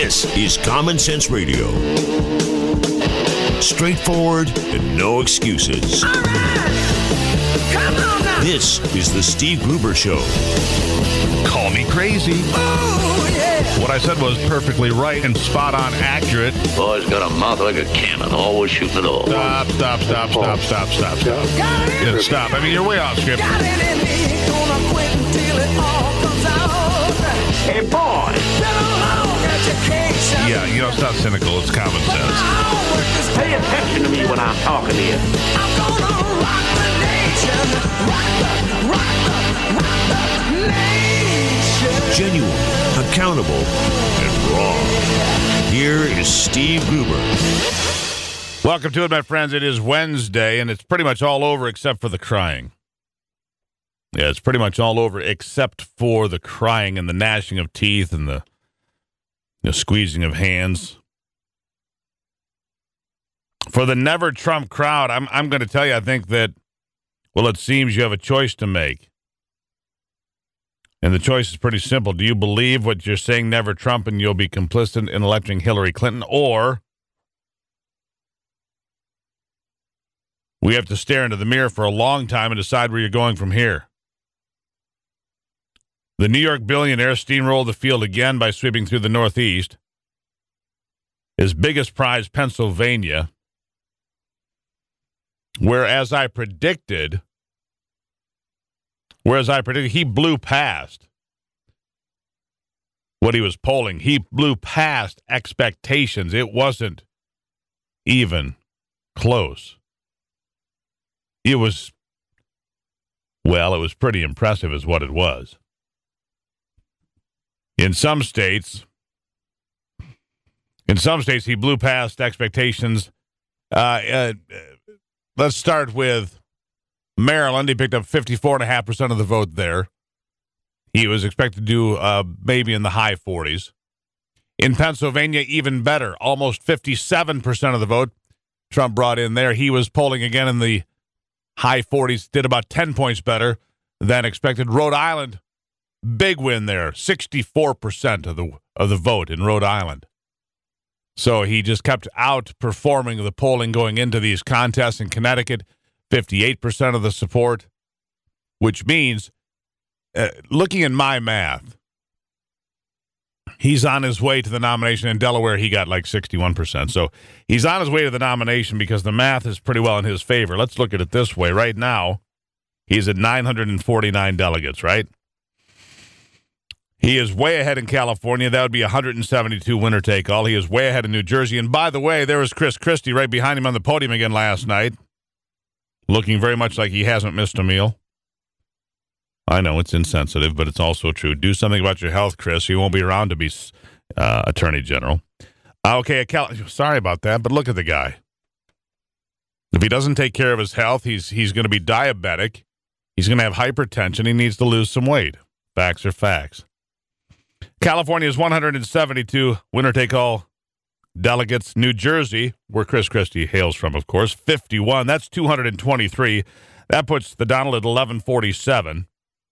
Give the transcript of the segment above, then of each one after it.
This is Common Sense Radio. Straightforward and no excuses. All right. Come on now. This is the Steve Gruber Show. Call me crazy. Oh, yeah. What I said was perfectly right and spot on accurate. Boy's got a mouth like a cannon, always shooting it all. Stop. Got it. Yeah, stop. I mean, you're way off script. Got it in me. Gonna quit until it all comes out. Hey, boy! Been a long education. Yeah, you know, it's not cynical. It's common sense. My homework is Pay attention to me when I'm talking to you. I'm gonna rock the nation. Rock the nation. Genuine, accountable, and raw. Here is Steve Gruber. Welcome to it, my friends. It is Wednesday, and it's pretty much all over except for the crying. Yeah, it's pretty much all over except for the crying and the gnashing of teeth and the squeezing of hands. For the Never Trump crowd, I'm going to tell you, I think that, well, it seems you have a choice to make. And the choice is pretty simple. Do you believe what you're saying, Never Trump, and you'll be complicit in electing Hillary Clinton? Or we have to stare into the mirror for a long time and decide where you're going from here. The New York billionaire steamrolled the field again by sweeping through the Northeast. His biggest prize, Pennsylvania, where, as I predicted, he blew past what he was polling. He blew past expectations. It wasn't even close. It was pretty impressive is what it was. In some states, he blew past expectations. Let's start with Maryland. He picked up 54.5% of the vote there. He was expected to do maybe in the high 40s. In Pennsylvania, even better, almost 57% of the vote Trump brought in there. He was polling again in the high 40s, did about 10 points better than expected. Rhode Island, big win there, 64% of the vote in Rhode Island. So he just kept outperforming the polling going into these contests. In Connecticut, 58% of the support, which means, looking at my math, he's on his way to the nomination. In Delaware, he got like 61%. So he's on his way to the nomination because the math is pretty well in his favor. Let's look at it this way. Right now, he's at 949 delegates, right? He is way ahead in California. That would be 172 winner-take-all. He is way ahead in New Jersey. And by the way, there was Chris Christie right behind him on the podium again last night, looking very much like he hasn't missed a meal. I know it's insensitive, but it's also true. Do something about your health, Chris. You won't be around to be Attorney General. Okay, sorry about that, but look at the guy. If he doesn't take care of his health, he's going to be diabetic. He's going to have hypertension. He needs to lose some weight. Facts are facts. California is 172 winner-take-all delegates. New Jersey, where Chris Christie hails from, of course, 51. That's 223. That puts the Donald at 1147.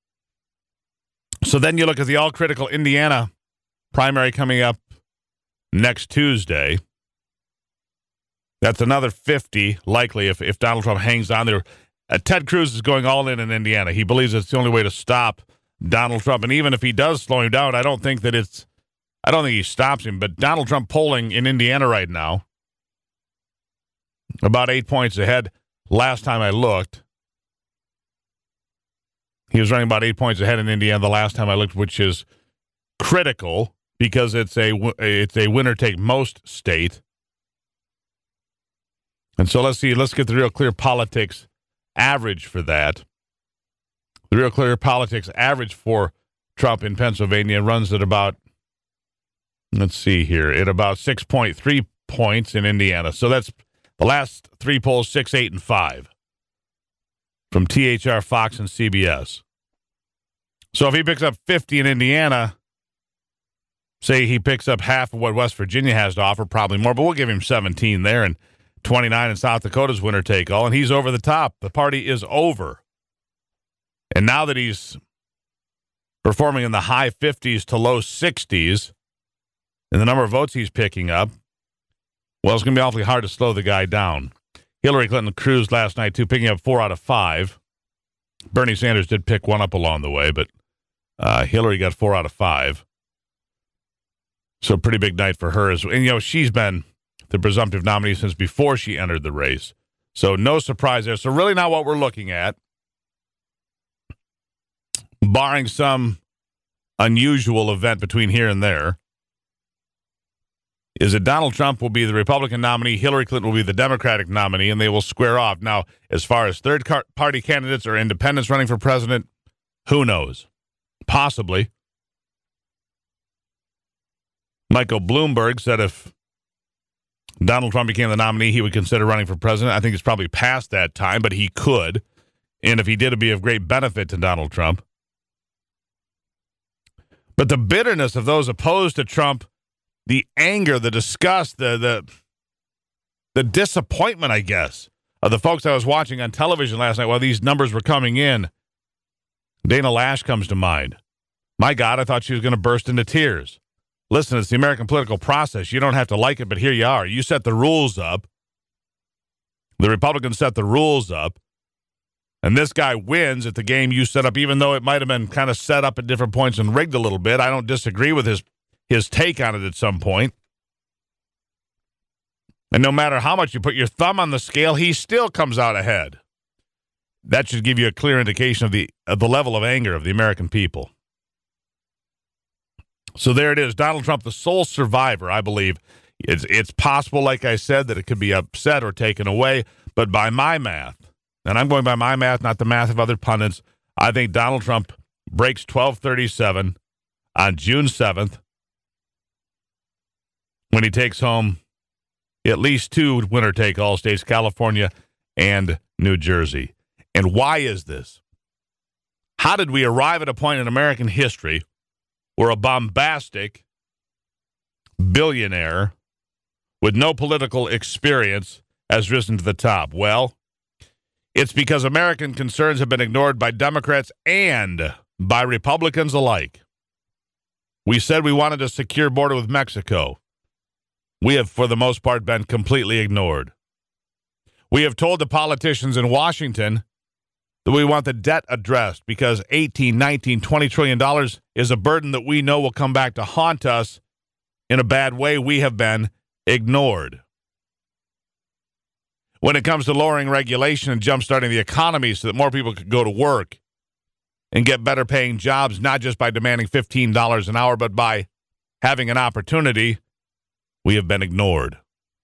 So then you look at the all-critical Indiana primary coming up next Tuesday. That's another 50, likely, if Donald Trump hangs on there. Ted Cruz is going all in Indiana. He believes it's the only way to stop Donald Trump. And even if he does slow him down, I don't think he stops him. But Donald Trump polling in Indiana right now, about 8 points ahead. Last time I looked, he was running about 8 points ahead in Indiana the last time I looked, which is critical because it's a winner-take-most state. And so let's get the Real Clear Politics average for that. The Real Clear Politics average for Trump in Pennsylvania runs at about, let's see here, at about 6.3 points in Indiana. So that's the last three polls, 6, 8, and 5 from THR, Fox, and CBS. So if he picks up 50 in Indiana, say he picks up half of what West Virginia has to offer, probably more, but we'll give him 17 there, and 29 in South Dakota's winner-take-all, and he's over the top. The party is over. And now that he's performing in the high 50s to low 60s, and the number of votes he's picking up, well, it's going to be awfully hard to slow the guy down. Hillary Clinton cruised last night, too, picking up 4 out of 5. Bernie Sanders did pick one up along the way, but Hillary got 4 out of 5. So pretty big night for her. And, she's been the presumptive nominee since before she entered the race. So no surprise there. So really not what we're looking at, barring some unusual event between here and there, is that Donald Trump will be the Republican nominee, Hillary Clinton will be the Democratic nominee, and they will square off. Now, as far as third-party candidates or independents running for president, who knows? Possibly. Michael Bloomberg said if Donald Trump became the nominee, he would consider running for president. I think it's probably past that time, but he could. And if he did, it'd be of great benefit to Donald Trump. But the bitterness of those opposed to Trump, the anger, the disgust, the disappointment, I guess, of the folks I was watching on television last night while these numbers were coming in. Dana Lash comes to mind. My God, I thought she was going to burst into tears. Listen, it's the American political process. You don't have to like it, but here you are. You set the rules up. The Republicans set the rules up. And this guy wins at the game you set up, even though it might have been kind of set up at different points and rigged a little bit. I don't disagree with his take on it at some point. And no matter how much you put your thumb on the scale, he still comes out ahead. That should give you a clear indication of the level of anger of the American people. So there it is. Donald Trump, the sole survivor, I believe. It's possible, like I said, that it could be upset or taken away. But by my math, and I'm going by my math, not the math of other pundits, I think Donald Trump breaks 1237 on June 7th when he takes home at least 2 winner-take-all states, California and New Jersey. And why is this? How did we arrive at a point in American history where a bombastic billionaire with no political experience has risen to the top? Well, it's because American concerns have been ignored by Democrats and by Republicans alike. We said we wanted a secure border with Mexico. We have, for the most part, been completely ignored. We have told the politicians in Washington that we want the debt addressed because $18, $19, $20 trillion is a burden that we know will come back to haunt us in a bad way. We have been ignored. When it comes to lowering regulation and jumpstarting the economy so that more people could go to work and get better paying jobs, not just by demanding $15 an hour, but by having an opportunity, we have been ignored.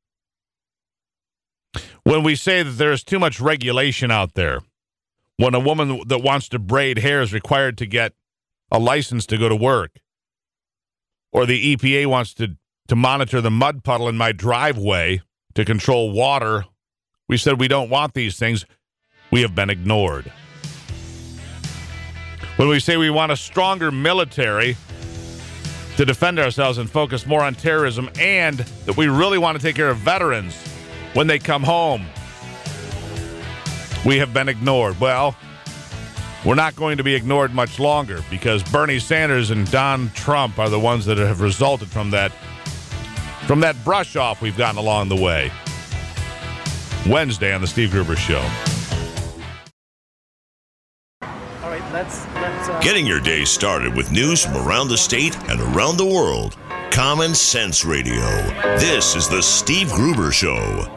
When we say that there is too much regulation out there, when a woman that wants to braid hair is required to get a license to go to work, or the EPA wants to monitor the mud puddle in my driveway to control water, we said we don't want these things. We have been ignored. When we say we want a stronger military to defend ourselves and focus more on terrorism, and that we really want to take care of veterans when they come home, we have been ignored. Well, we're not going to be ignored much longer because Bernie Sanders and Don Trump are the ones that have resulted from that brush off we've gotten along the way. Wednesday on the Steve Gruber Show. All right, let's Getting your day started with news from around the state and around the world. Common Sense Radio. This is the Steve Gruber Show.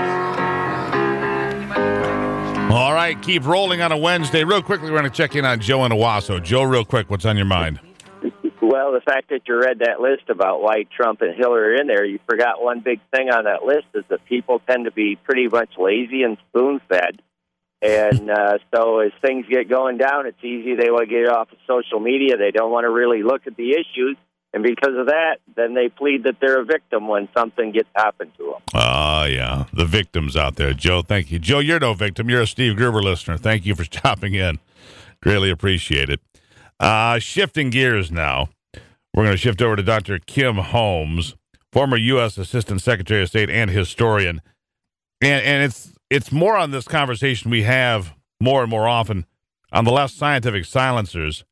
All right, keep rolling on a Wednesday. Real quickly, we're going to check in on Joe in Owasso. Joe, real quick, what's on your mind? Well, the fact that you read that list about why Trump and Hillary are in there, you forgot one big thing on that list is that people tend to be pretty much lazy and spoon-fed. And so as things get going down, it's easy. They want to get off of social media. They don't want to really look at the issues. And because of that, then they plead that they're a victim when something gets happened to them. Yeah, the victims out there. Joe, thank you. Joe, you're no victim. You're a Steve Gruber listener. Thank you for stopping in. Greatly appreciate it. Shifting gears now, we're going to shift over to Dr. Kim Holmes, former U.S. Assistant Secretary of State and historian. And it's more on this conversation we have more and more often on the left scientific silencers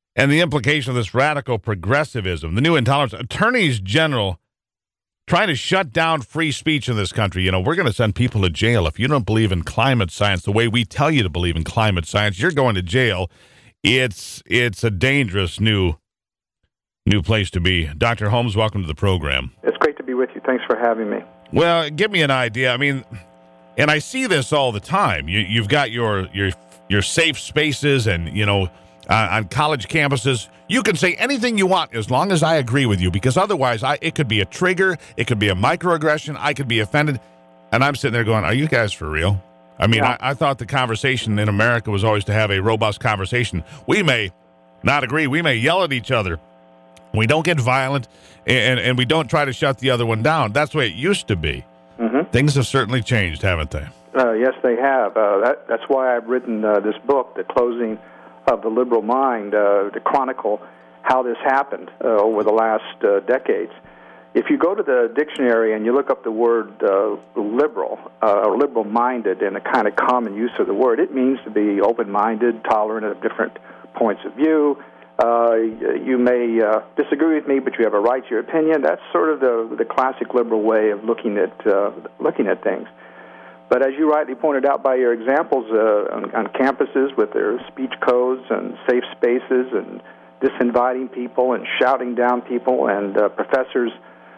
And the implication of this radical progressivism, the new intolerance, attorneys general trying to shut down free speech in this country. You know, we're going to send people to jail. If you don't believe in climate science the way we tell you to believe in climate science, you're going to jail. It's a dangerous new place to be. Dr. Holmes, welcome to the program. It's great to be with you. Thanks for having me. Well, give me an idea. I mean, and I see this all the time. You've got your safe spaces, and you know, on college campuses, you can say anything you want as long as I agree with you, because otherwise, it could be a trigger, it could be a microaggression, I could be offended, and I'm sitting there going, "Are you guys for real?" I mean, yeah. I thought the conversation in America was always to have a robust conversation. We may not agree, we may yell at each other. We don't get violent, and we don't try to shut the other one down. That's the way it used to be. Mm-hmm. Things have certainly changed, haven't they? Yes, they have. That's why I've written this book, The Closing of the Liberal Mind, to chronicle how this happened over the last decades. If you go to the dictionary and you look up the word liberal, or liberal-minded in a kind of common use of the word, it means to be open-minded, tolerant of different points of view. You may disagree with me, but you have a right to your opinion. That's sort of the classic liberal way of looking at things. But as you rightly pointed out by your examples on campuses with their speech codes and safe spaces and disinviting people and shouting down people and professors.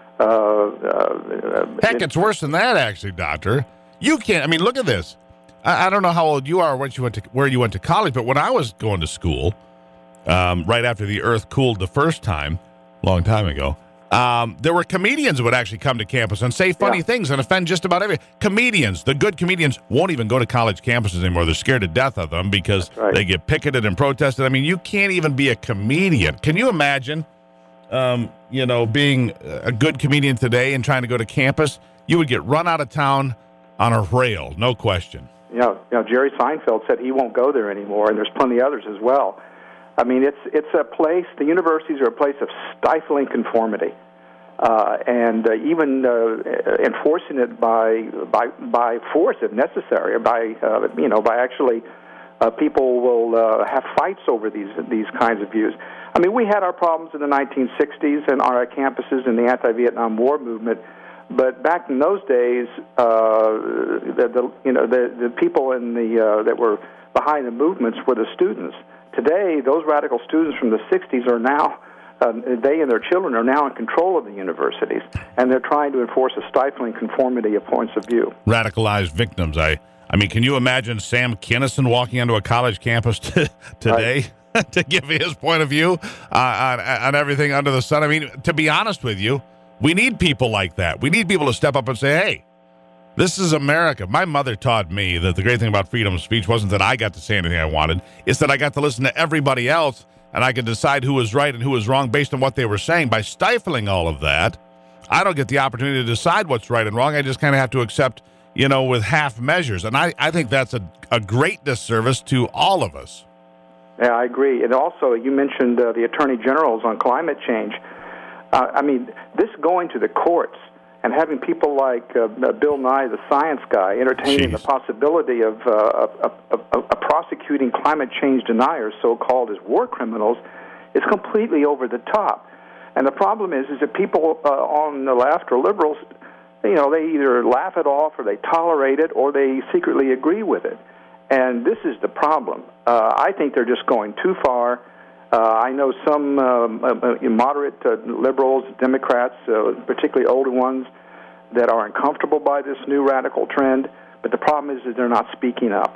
Heck, it's worse than that, actually, Doctor. You can't. I mean, look at this. I don't know how old you are, where you went to college, but when I was going to school, right after the Earth cooled the first time, a long time ago, there were comedians who would actually come to campus and say funny things and offend just about everyone. Comedians, the good comedians, won't even go to college campuses anymore. They're scared to death of them because they get picketed and protested. I mean, you can't even be a comedian. Can you imagine, being a good comedian today and trying to go to campus? You would get run out of town on a rail, no question. Yeah, Jerry Seinfeld said he won't go there anymore, and there's plenty others as well. I mean, it's a place. The universities are a place of stifling conformity, and even enforcing it by force if necessary, or by actually people will have fights over these kinds of views. I mean, we had our problems in the 1960s and our campuses in the anti-Vietnam War movement, but back in those days, the people in that were behind the movements were the students. Today, those radical students from the 60s are now, they and their children are now in control of the universities, and they're trying to enforce a stifling conformity of points of view. Radicalized victims. I mean, can you imagine Sam Kinison walking onto a college campus today to give his point of view on everything under the sun? I mean, to be honest with you, we need people like that. We need people to step up and say, hey, this is America. My mother taught me that the great thing about freedom of speech wasn't that I got to say anything I wanted. It's that I got to listen to everybody else, and I could decide who was right and who was wrong based on what they were saying. By stifling all of that, I don't get the opportunity to decide what's right and wrong. I just kind of have to accept, with half measures. And I think that's a great disservice to all of us. Yeah, I agree. And also, you mentioned the attorney generals on climate change. This going to the courts and having people like Bill Nye, the science guy, entertaining the possibility of prosecuting climate change deniers, so-called as war criminals, is completely over the top. And the problem is that people on the left or liberals, they either laugh it off or they tolerate it or they secretly agree with it. And this is the problem. I think they're just going too far. I know some moderate liberals, Democrats, particularly older ones, that are uncomfortable by this new radical trend. But the problem is that they're not speaking up.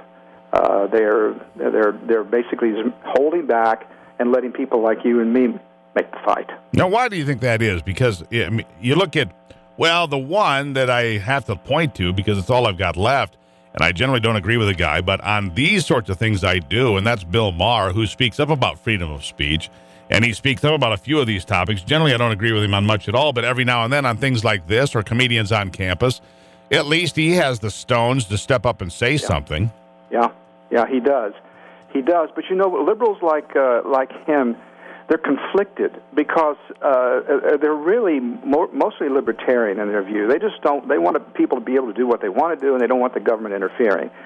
They're basically holding back and letting people like you and me make the fight. Now, why do you think that is? Because you look at, the one that I have to point to, because it's all I've got left, and I generally don't agree with the guy, but on these sorts of things I do, and that's Bill Maher, who speaks up about freedom of speech, and he speaks up about a few of these topics. Generally, I don't agree with him on much at all, but every now and then on things like this or comedians on campus, at least he has the stones to step up and say something. Yeah, he does. He does. But liberals like him, they're conflicted because they're really mostly libertarian in their view. They just don't. They want people to be able to do what they want to do, and they don't want the government interfering.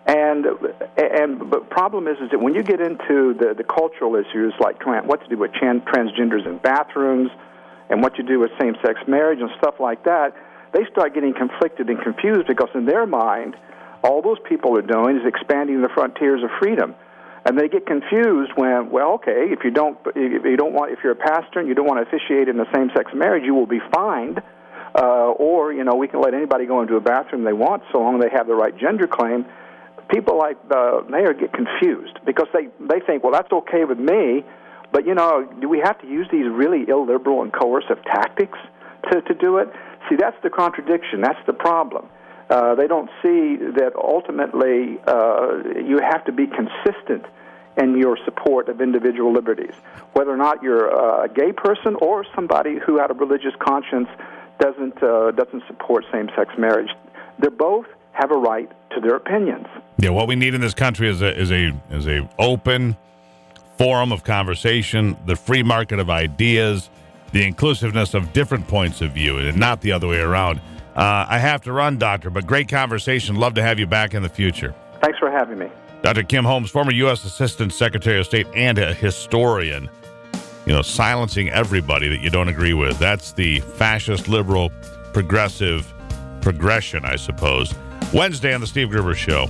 But problem is that when you get into the cultural issues like what to do with transgenders in bathrooms and what you do with same-sex marriage and stuff like that, they start getting conflicted and confused because in their mind, all those people are doing is expanding the frontiers of freedom. And they get confused when, well, okay, if you're a pastor and you don't want to officiate in a same-sex marriage, you will be fined. Or, we can let anybody go into a bathroom they want so long as they have the right gender claim. People like the mayor get confused because they think, well, that's okay with me, but, do we have to use these really illiberal and coercive tactics to do it? See, that's the contradiction. That's the problem. They don't see that ultimately you have to be consistent in your support of individual liberties, whether or not you're a gay person or somebody who, out of religious conscience, doesn't support same-sex marriage. They both have a right to their opinions. Yeah, what we need in this country is a open forum of conversation, the free market of ideas, the inclusiveness of different points of view, and not the other way around. I have to run, Doctor, but great conversation. Love to have you back in the future. Thanks for having me. Dr. Kim Holmes, former U.S. Assistant Secretary of State and a historian, silencing everybody that you don't agree with. That's the fascist, liberal, progressive progression, I suppose. Wednesday on the Steve Gruber Show.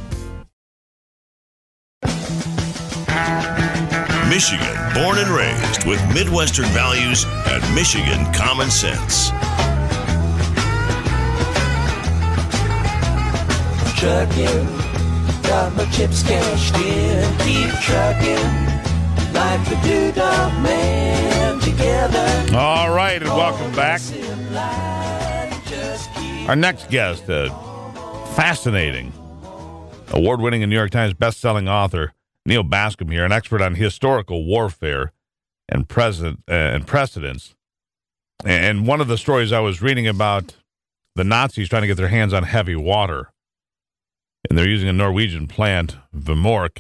Michigan, born and raised with Midwestern values and Michigan common sense. Trucking, got my chips cashed in, keep trucking, like the Doodah Man together. All right, and welcome back. Our next guest, fascinating, award-winning and New York Times best-selling author, Neil Bascom here, an expert on historical warfare and precedents. And one of the stories I was reading about the Nazis trying to get their hands on heavy water, and they're using a Norwegian plant, Vemork.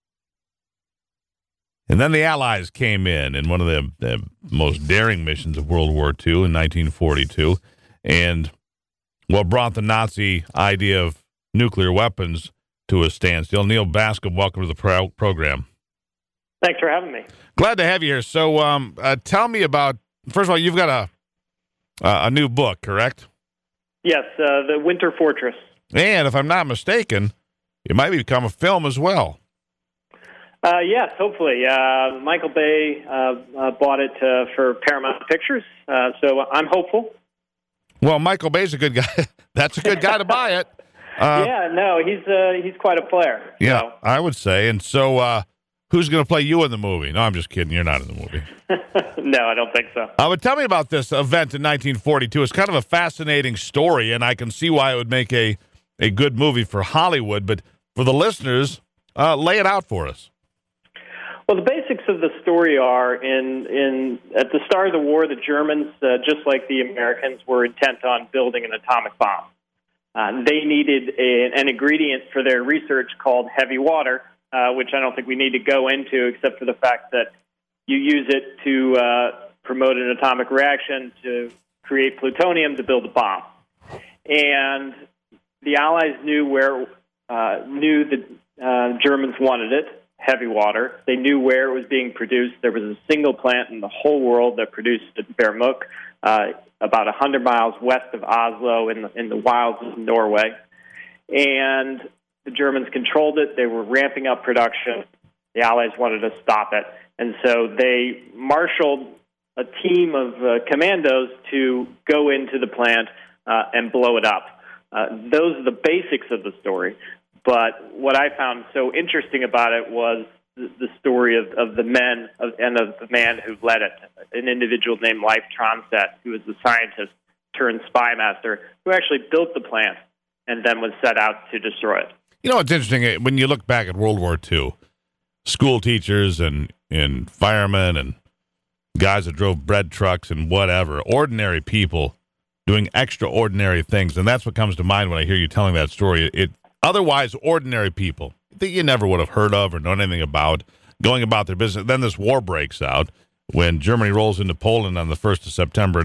And then the Allies came in one of the most daring missions of World War II in 1942, and what brought the Nazi idea of nuclear weapons to a standstill. Neil Bascom, welcome to the program. Thanks for having me. Glad to have you here. So tell me about, first of all, you've got a new book, correct? Yes, The Winter Fortress. And if I'm not mistaken, it might become a film as well. Yes, hopefully. Michael Bay bought it for Paramount Pictures, so I'm hopeful. Well, Michael Bay's a good guy. That's a good guy to buy it. He's quite a player. Yeah, so. I would say. And so who's going to play you in the movie? No, I'm just kidding. You're not in the movie. No, I don't think so. But tell me about this event in 1942. It's kind of a fascinating story, and I can see why it would make a good movie for Hollywood. But for the listeners, lay it out for us. Well, the basics of the story are at the start of the war, the Germans, just like the Americans, were intent on building an atomic bomb. They needed an ingredient for their research called heavy water, which I don't think we need to go into except for the fact that you use it to promote an atomic reaction to create plutonium to build a bomb. And the Allies knew the Germans wanted it. Heavy water. They knew where it was being produced. There was a single plant in the whole world that produced it, Vemork, about 100 miles west of Oslo in the wilds of Norway. And the Germans controlled it. They were ramping up production. The Allies wanted to stop it. And so they marshaled a team of commandos to go into the plant and blow it up. Those are the basics of the story. But what I found so interesting about it was the story of the men and of the man who led it, an individual named Leif Tronstedt, who was the scientist turned spy master, who actually built the plant and then was set out to destroy it. You know, it's interesting, when you look back at World War II, school teachers and firemen and guys that drove bread trucks and whatever, ordinary people doing extraordinary things, and that's what comes to mind when I hear you telling that story. Otherwise, ordinary people that you never would have heard of or known anything about, going about their business. Then this war breaks out when Germany rolls into Poland on the 1st of September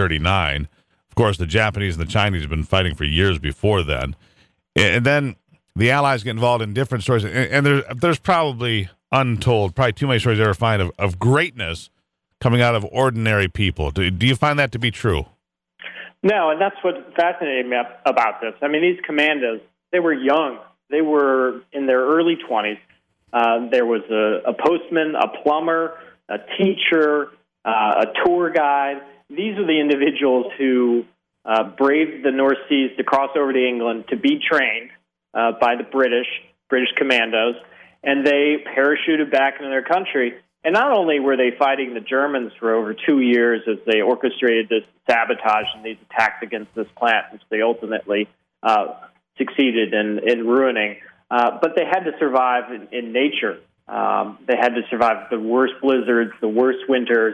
1939. Of course, the Japanese and the Chinese have been fighting for years before then. And then the Allies get involved in different stories, and there's probably untold, probably too many stories to ever find of greatness coming out of ordinary people. Do you find that to be true? No, and that's what fascinated me about this. I mean, these commandos, they were young. They were in their early 20s. There was a postman, a plumber, a teacher, a tour guide. These are the individuals who braved the North Seas to cross over to England to be trained by the British commandos, and they parachuted back into their country. And not only were they fighting the Germans for over 2 years as they orchestrated this sabotage and these attacks against this plant, which they ultimately succeeded in ruining, but they had to survive in nature. They had to survive the worst blizzards, the worst winters,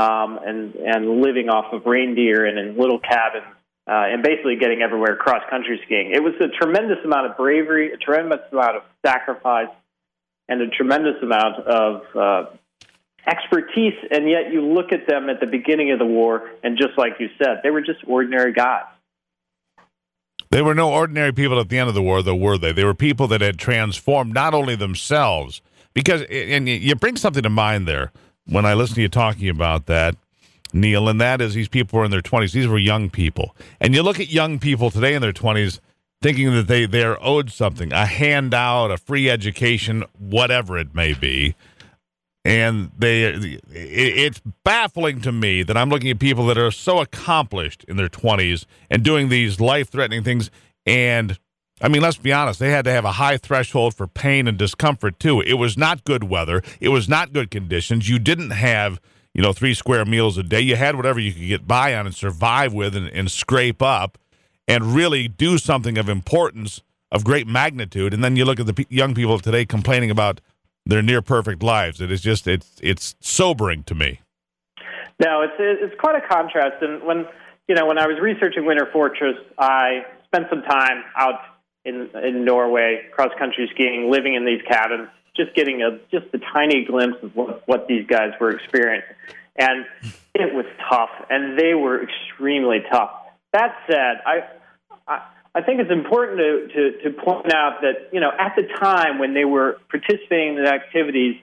and living off of reindeer and in little cabins, and basically getting everywhere cross-country skiing. It was a tremendous amount of bravery, a tremendous amount of sacrifice, and a tremendous amount of expertise, and yet you look at them at the beginning of the war, and just like you said, they were just ordinary guys. They were no ordinary people at the end of the war, though, were they? They were people that had transformed not only themselves, because, and you bring something to mind there when I listen to you talking about that, Neil, and that is these people were in their 20s. These were young people. And you look at young people today in their 20s thinking that they are owed something, a handout, a free education, whatever it may be. And it's baffling to me that I'm looking at people that are so accomplished in their 20s and doing these life-threatening things. And, I mean, let's be honest, they had to have a high threshold for pain and discomfort, too. It was not good weather. It was not good conditions. You didn't have, 3 square meals a day. You had whatever you could get by on and survive with and scrape up and really do something of importance, of great magnitude. And then you look at the young people today complaining about their near-perfect lives. It is just, it's sobering to me. No, it's quite a contrast. And when I was researching Winter Fortress, I spent some time out in Norway, cross-country skiing, living in these cabins, just getting a tiny glimpse of what these guys were experiencing. And it was tough, and they were extremely tough. That said, I think it's important to point out that, at the time when they were participating in the activities,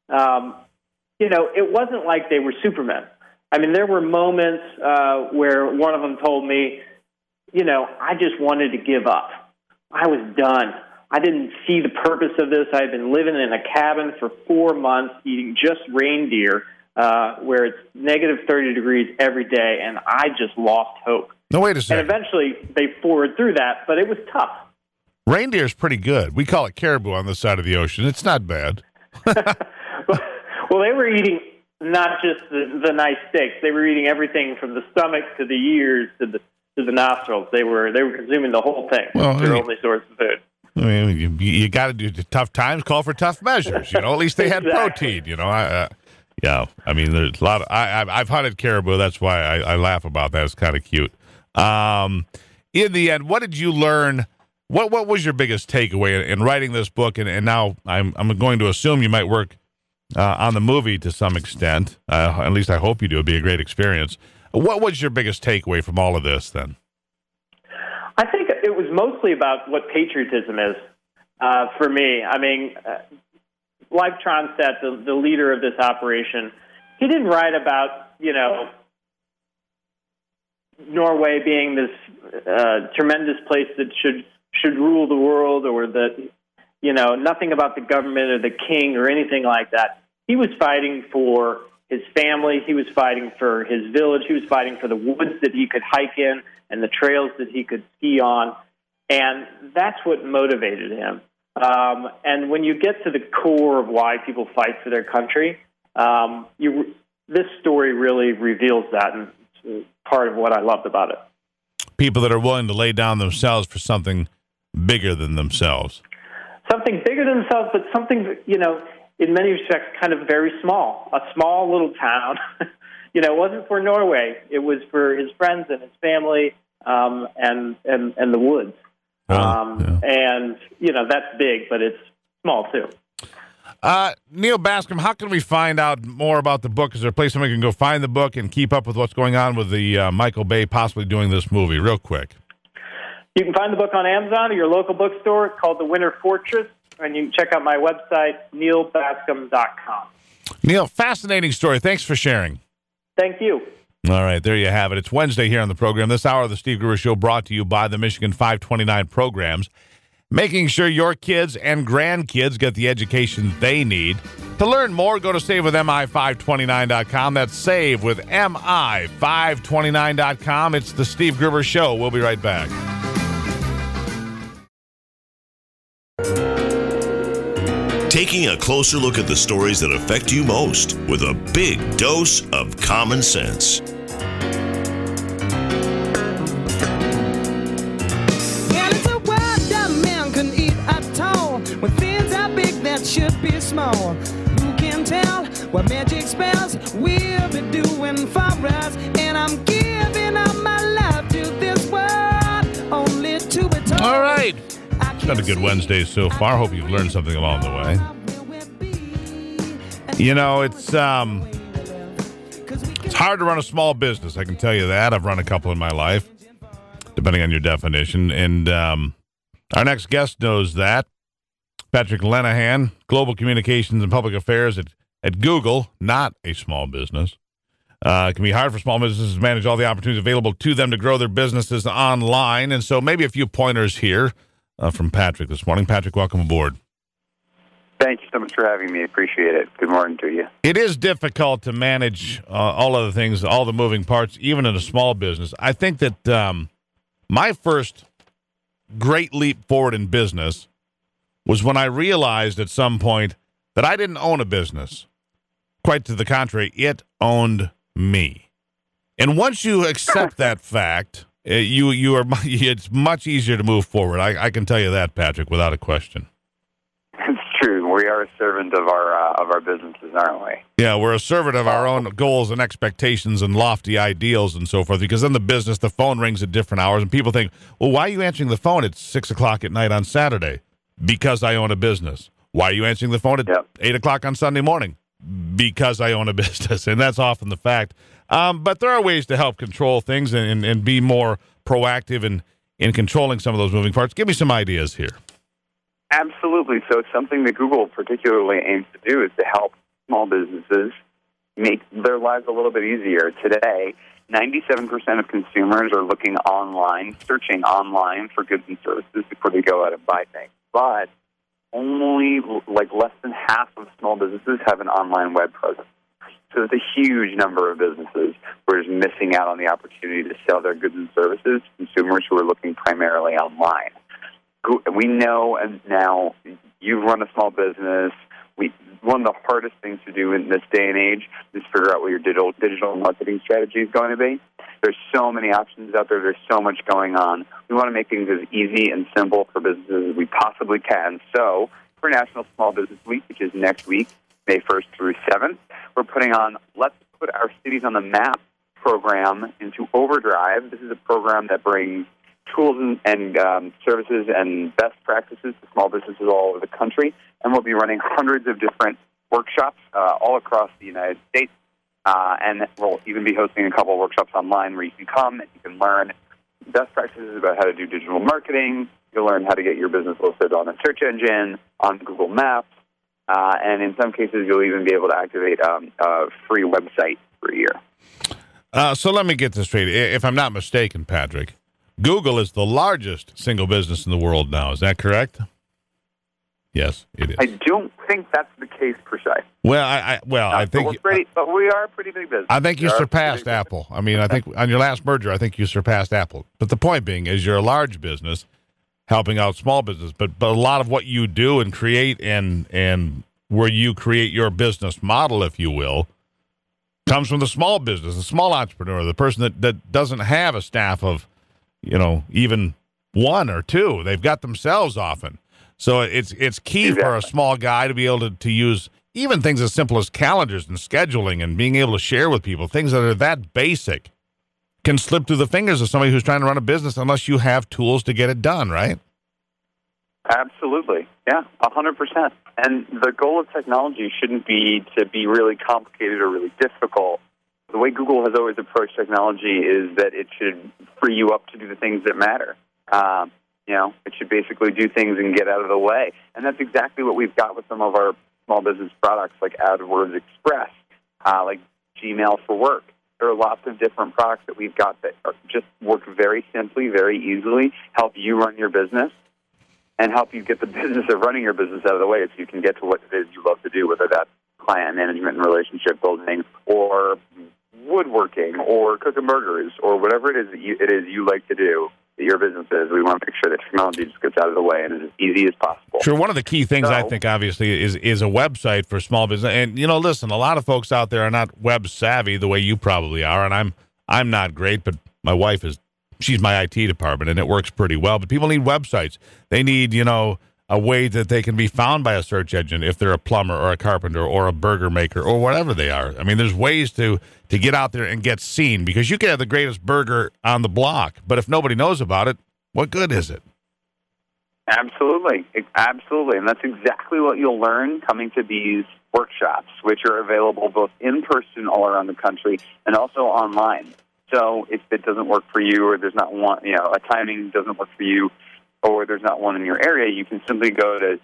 it wasn't like they were supermen. I mean, there were moments where one of them told me, I just wanted to give up. I was done. I didn't see the purpose of this. I had been living in a cabin for 4 months, eating just reindeer, where it's negative 30 degrees every day, and I just lost hope. No, wait a second. And eventually they forward through that, but it was tough. Reindeer's pretty good. We call it caribou on this side of the ocean. It's not bad. Well, they were eating not just the nice steaks. They were eating everything from the stomach to the ears to the nostrils. They were consuming the whole thing. Well, their only source of food. I mean, you got to do tough times, call for tough measures. At least they had Exactly. protein. Yeah. I mean, there's a lot of. I've hunted caribou. That's why I laugh about that. It's kind of cute. In the end, what did you learn? What was your biggest takeaway in writing this book? And now I'm going to assume you might work on the movie to some extent. At least I hope you do. It'd be a great experience. What was your biggest takeaway from all of this then? I think it was mostly about what patriotism is for me. I mean, Leif Tronstedt, the leader of this operation, he didn't write about, Norway being this tremendous place that should rule the world, or that, nothing about the government or the king or anything like that. He was fighting for his family. He was fighting for his village. He was fighting for the woods that he could hike in and the trails that he could ski on. And that's what motivated him. And when you get to the core of why people fight for their country, this story really reveals that, and it's part of what I loved about it. People that are willing to lay down themselves for something bigger than themselves. Something bigger than themselves, but something, in many respects, kind of very small. A small little town. It wasn't for Norway. It was for his friends and his family, and the woods. Yeah. And, that's big, but it's small, too. Neil Bascom, how can we find out more about the book? Is there a place somebody can go find the book and keep up with what's going on with the Michael Bay possibly doing this movie? Real quick. You can find the book on Amazon or your local bookstore. It's called The Winter Fortress, and you can check out my website, neilbascom.com. Neil, fascinating story. Thanks for sharing. Thank you. All right, there you have it. It's Wednesday here on the program. This hour of the Steve Gruber Show brought to you by the Michigan 529 programs, making sure your kids and grandkids get the education they need. To learn more, go to SaveWithMI529.com. That's SaveWithMI529.com. It's the Steve Gruber Show. We'll be right back. Taking a closer look at the stories that affect you most with a big dose of common sense. Well, it's a world that man can eat at all. When things are big that should be small. Who can tell what magic spells we'll be doing for us? And I'm giving up my life to this world, only to be told. All right. It's been a good Wednesday so far. Hope you've learned something along the way. You know, it's hard to run a small business. I can tell you that. I've run a couple in my life, depending on your definition. And our next guest knows that. Patrick Lenahan, Global Communications and Public Affairs at Google, not a small business. It can be hard for small businesses to manage all the opportunities available to them to grow their businesses online. And so maybe a few pointers here from Patrick this morning. Patrick, welcome aboard. Thank you so much for having me. Appreciate it. Good morning to you. It is difficult to manage all of the things, all the moving parts, even in a small business. I think that my first great leap forward in business was when I realized at some point that I didn't own a business. Quite to the contrary, it owned me. And once you accept that fact, it's much easier to move forward. I can tell you that, Patrick, without a question. It's true. We are a servant of our businesses, aren't we? Yeah, we're a servant of our own goals and expectations and lofty ideals and so forth. Because in the business, the phone rings at different hours, and people think, "Well, why are you answering the phone at 6:00 at night on Saturday?" Because I own a business. Why are you answering the phone at 8:00 on Sunday morning? Because I own a business, and that's often the fact. But there are ways to help control things and be more proactive in controlling some of those moving parts. Give me some ideas here. Absolutely. So something that Google particularly aims to do is to help small businesses make their lives a little bit easier. Today, 97% of consumers are looking online, searching online for goods and services before they go out and buy things. But only less than half of small businesses have an online web presence. So there's a huge number of businesses who are just missing out on the opportunity to sell their goods and services to consumers who are looking primarily online. We know, and now you run a small business. One of the hardest things to do in this day and age is figure out what your digital marketing strategy is going to be. There's so many options out there. There's so much going on. We want to make things as easy and simple for businesses as we possibly can. So for National Small Business Week, which is next week, May 1st through 7th, we're putting on Let's Put Our Cities on the Map program into overdrive. This is a program that brings tools and services and best practices to small businesses all over the country, and we'll be running hundreds of different workshops all across the United States, and we'll even be hosting a couple of workshops online where you can come and you can learn best practices about how to do digital marketing. You'll learn how to get your business listed on a search engine, on Google Maps, and in some cases you'll even be able to activate a free website for a year. So let me get this straight. If I'm not mistaken, Patrick, Google is the largest single business in the world now. Is that correct? Yes, it is. I don't think that's the case per se. Well, I think but we are a pretty big business. I think you surpassed Apple. I mean, I think on your last merger, I think you surpassed Apple. But the point being is you're a large business helping out small business, but a lot of what you do and create and where you create your business model, if you will, comes from the small business, the small entrepreneur, the person that doesn't have a staff of, even one or two. They've got themselves often. So it's key for a small guy to be able to use even things as simple as calendars and scheduling and being able to share with people. Things that are that basic can slip through the fingers of somebody who's trying to run a business unless you have tools to get it done, right? Absolutely. Yeah, 100%. And the goal of technology shouldn't be to be really complicated or really difficult. The way Google has always approached technology is that it should free you up to do the things that matter. It should basically do things and get out of the way. And that's exactly what we've got with some of our small business products like AdWords Express, like Gmail for Work. There are lots of different products that we've got that just work very simply, very easily, help you run your business, and help you get the business of running your business out of the way so you can get to what it is you love to do, whether that's client management and relationship building, or woodworking, or cooking burgers, or whatever it is that you like to do that your business is. We want to make sure that technology just gets out of the way and is as easy as possible. Sure. One of the key things I think, obviously, is a website for small business. And, listen, a lot of folks out there are not web savvy the way you probably are, and I'm not great, but my wife is. She's my IT department, and it works pretty well. But people need websites. They need, a way that they can be found by a search engine if they're a plumber or a carpenter or a burger maker or whatever they are. I mean, there's ways to get out there and get seen, because you can have the greatest burger on the block, but if nobody knows about it, what good is it? Absolutely. Absolutely. And that's exactly what you'll learn coming to these workshops, which are available both in person all around the country and also online. So if it doesn't work for you, or there's not one, a timing doesn't work for you, or there's not one in your area, you can simply go to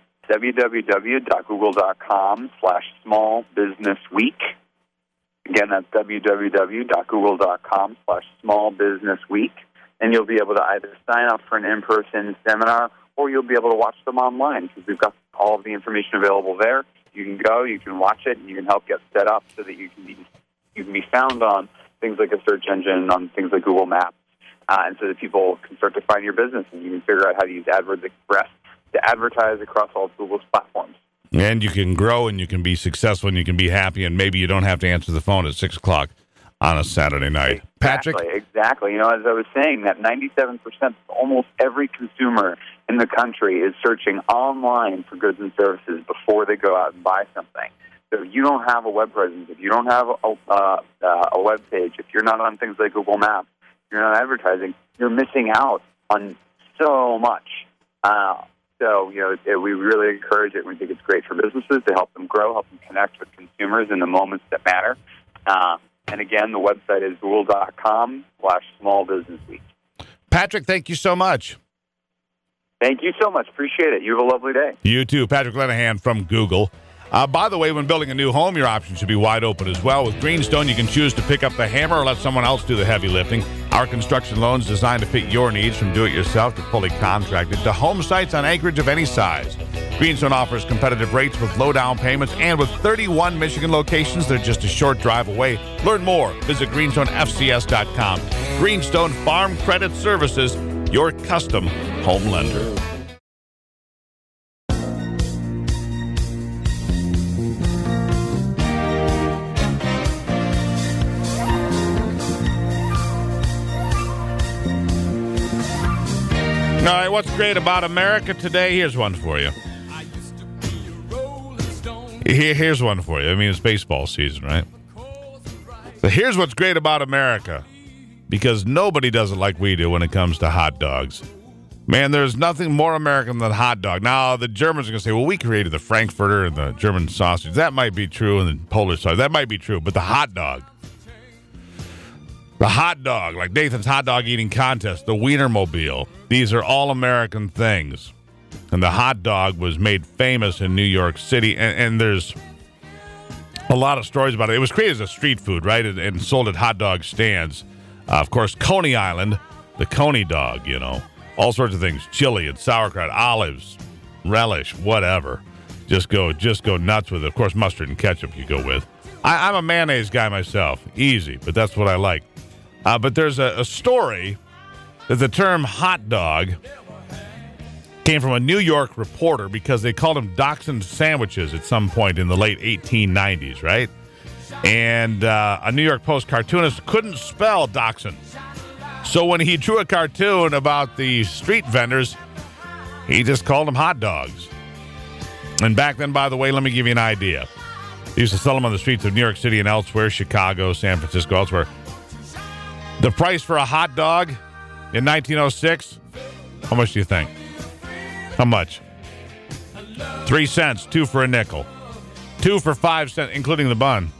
www.google.com/smallbusinessweek. Again, that's www.google.com/smallbusinessweek. And you'll be able to either sign up for an in-person seminar, or you'll be able to watch them online, because we've got all of the information available there. You can go, you can watch it, and you can help get set up so that you can be found on things like a search engine, on things like Google Maps, and so that people can start to find your business, and you can figure out how to use AdWords Express to advertise across all of Google's platforms. And you can grow, and you can be successful, and you can be happy, and maybe you don't have to answer the phone at 6 o'clock on a Saturday night. Patrick? Exactly. As I was saying, that 97%, almost every consumer in the country is searching online for goods and services before they go out and buy something. So if you don't have a web presence, if you don't have a web page, if you're not on things like Google Maps, you're not advertising, you're missing out on so much. We really encourage it. We think it's great for businesses to help them grow, help them connect with consumers in the moments that matter. And again, the website is google.com/smallbusinessweek. Patrick, thank you so much. Thank you so much. Appreciate it. You have a lovely day. You too. Patrick Lenahan from Google. By the way, when building a new home, your options should be wide open as well. With Greenstone, you can choose to pick up the hammer or let someone else do the heavy lifting. Our construction loans designed to fit your needs, from do-it-yourself to fully contracted to home sites on acreage of any size. Greenstone offers competitive rates with low down payments, and with 31 Michigan locations, they're just a short drive away. Learn more. Visit greenstonefcs.com. Greenstone Farm Credit Services, your custom home lender. All right, what's great about America today? Here's one for you. Here's one for you. I mean, it's baseball season, right? But here's what's great about America, because nobody does it like we do when it comes to hot dogs. Man, there's nothing more American than hot dog. Now, the Germans are going to say, well, we created the Frankfurter and the German sausage. That might be true, and the Polish sausage. That might be true, but the hot dog. The hot dog, like Nathan's hot dog eating contest, the Wienermobile. These are all American things. And the hot dog was made famous in New York City. And there's a lot of stories about it. It was created as a street food, right? And sold at hot dog stands. Of course, Coney Island, the Coney dog, all sorts of things. Chili and sauerkraut, olives, relish, whatever. Just go nuts with it. Of course, mustard and ketchup you go with. I'm a mayonnaise guy myself. Easy, but that's what I like. But there's a story that the term hot dog came from a New York reporter, because they called them dachshund sandwiches at some point in the late 1890s, right? And a New York Post cartoonist couldn't spell dachshund. So when he drew a cartoon about the street vendors, he just called them hot dogs. And back then, by the way, let me give you an idea. They used to sell them on the streets of New York City and elsewhere, Chicago, San Francisco, elsewhere. The price for a hot dog in 1906, how much do you think? How much? 3 cents, 2 for a nickel. 2 for 5 cents, including the bun.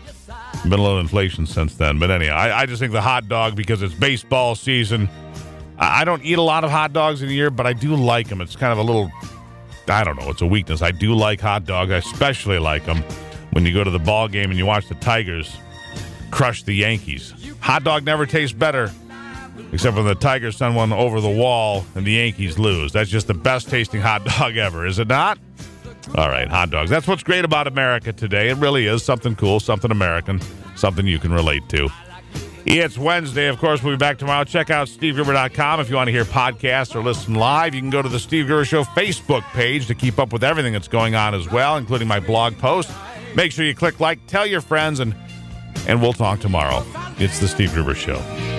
Been a little inflation since then, but anyhow, I just think the hot dog, because it's baseball season, I don't eat a lot of hot dogs in a year, but I do like them. It's kind of a little, I don't know, it's a weakness. I do like hot dogs. I especially like them when you go to the ball game and you watch the Tigers crush the Yankees. Hot dog never tastes better, except when the Tigers send one over the wall and the Yankees lose. That's just the best tasting hot dog ever, is it not? All right, hot dogs. That's what's great about America today. It really is something cool, something American, something you can relate to. It's Wednesday. Of course, we'll be back tomorrow. Check out SteveGruber.com if you want to hear podcasts or listen live. You can go to the Steve Gruber Show Facebook page to keep up with everything that's going on as well, including my blog post. Make sure you click like, tell your friends, and we'll talk tomorrow. It's the Steve Gruber Show.